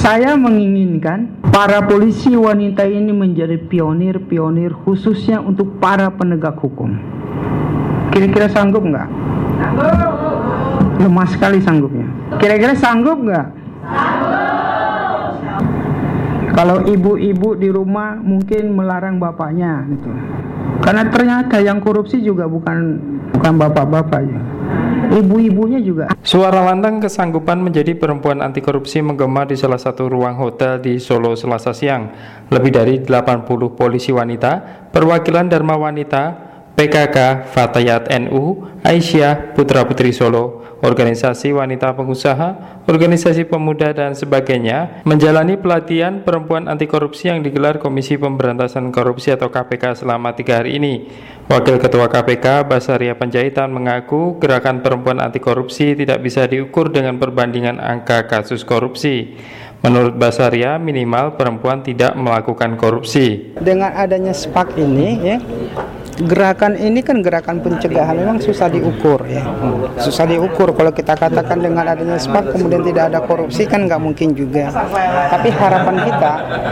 Saya menginginkan para polisi wanita ini menjadi pionir-pionir khususnya untuk para penegak hukum. Kira-kira sanggup nggak? Lemah sekali sanggupnya. Kira-kira sanggup nggak? Kalau ibu-ibu di rumah mungkin melarang bapaknya gitu. Karena ternyata yang korupsi juga bukan bapak-bapak ya. Ibu-ibunya juga. Suara lantang kesanggupan menjadi perempuan anti korupsi menggema di salah satu ruang hotel di Solo Selasa siang. Lebih dari 80 polisi wanita, perwakilan Dharma Wanita, PKK, Fatayat NU, Aisyah, Putra-Putri Solo, organisasi wanita pengusaha, organisasi pemuda dan sebagainya menjalani pelatihan perempuan anti korupsi yang digelar Komisi Pemberantasan Korupsi atau KPK selama 3 hari ini. Wakil Ketua KPK Basaria Panjaitan mengaku gerakan perempuan anti korupsi tidak bisa diukur dengan perbandingan angka kasus korupsi. Menurut Basaria, minimal perempuan tidak melakukan korupsi. Dengan adanya SPAK ini ya, gerakan ini kan gerakan pencegahan, memang susah diukur ya. Susah diukur kalau kita katakan dengan adanya SPAK kemudian tidak ada korupsi kan nggak mungkin juga. Tapi harapan kita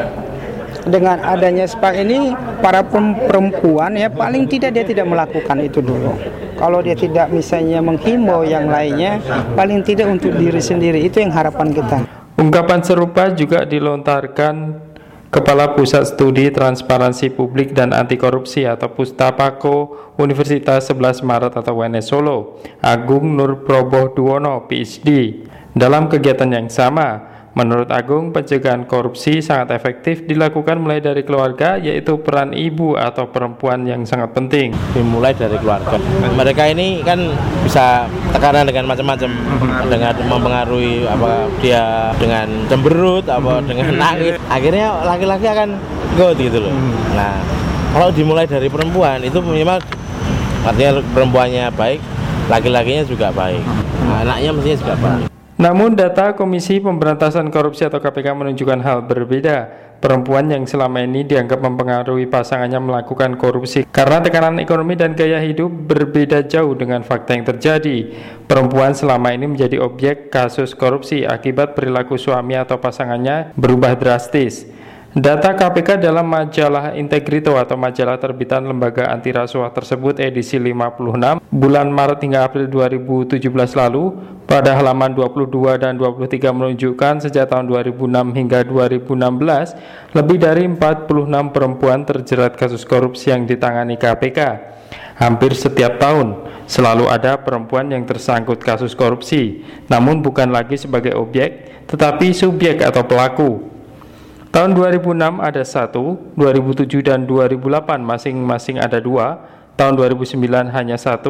dengan adanya SPAK ini para perempuan ya paling tidak dia tidak melakukan itu dulu. Kalau dia tidak misalnya menghimbau yang lainnya, paling tidak untuk diri sendiri, itu yang harapan kita. Ungkapan serupa juga dilontarkan Kepala Pusat Studi Transparansi Publik dan Anti Korupsi atau Pustapako Universitas 11 Maret atau UNS Solo, Agung Nur Proboh Duwono, PhD. Dalam kegiatan yang sama, menurut Agung, pencegahan korupsi sangat efektif dilakukan mulai dari keluarga, yaitu peran ibu atau perempuan yang sangat penting. Dimulai dari keluarga. Mereka ini kan bisa tekanan dengan macam-macam, dengan mempengaruhi apa dia dengan cemberut, apa dengan nangis. Akhirnya laki-laki akan ikut gitu loh. Nah, kalau dimulai dari perempuan itu minimal artinya perempuannya baik, laki-lakinya juga baik. Nah, anaknya mestinya juga baik. Namun data Komisi Pemberantasan Korupsi atau KPK menunjukkan hal berbeda. Perempuan yang selama ini dianggap mempengaruhi pasangannya melakukan korupsi karena tekanan ekonomi dan gaya hidup berbeda jauh dengan fakta yang terjadi. Perempuan selama ini menjadi objek kasus korupsi akibat perilaku suami atau pasangannya berubah drastis. Data KPK dalam majalah Integrito atau majalah terbitan lembaga anti rasuah tersebut edisi 56 bulan Maret hingga April 2017 lalu pada halaman 22 dan 23 menunjukkan sejak tahun 2006 hingga 2016 lebih dari 46 perempuan terjerat kasus korupsi yang ditangani KPK. Hampir setiap tahun selalu ada perempuan yang tersangkut kasus korupsi, namun bukan lagi sebagai objek tetapi subjek atau pelaku. Tahun 2006 ada 1, 2007 dan 2008 masing-masing ada 2, tahun 2009 hanya 1,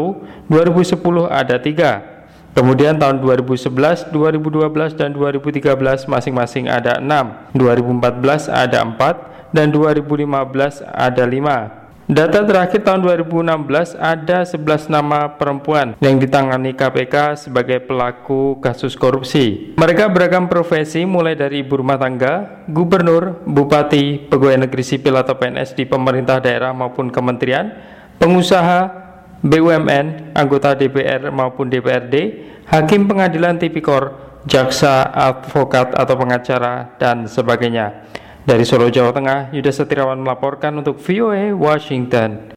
2010 ada 3, kemudian tahun 2011, 2012 dan 2013 masing-masing ada 6, 2014 ada 4, dan 2015 ada 5. Data terakhir tahun 2016 ada 11 nama perempuan yang ditangani KPK sebagai pelaku kasus korupsi. Mereka beragam profesi mulai dari ibu rumah tangga, gubernur, bupati, pegawai negeri sipil atau PNS di pemerintah daerah maupun kementerian, pengusaha, BUMN, anggota DPR maupun DPRD, hakim pengadilan tipikor, jaksa, advokat atau pengacara, dan sebagainya. Dari Solo, Jawa Tengah, Yuda Setirawan melaporkan untuk VOA Washington.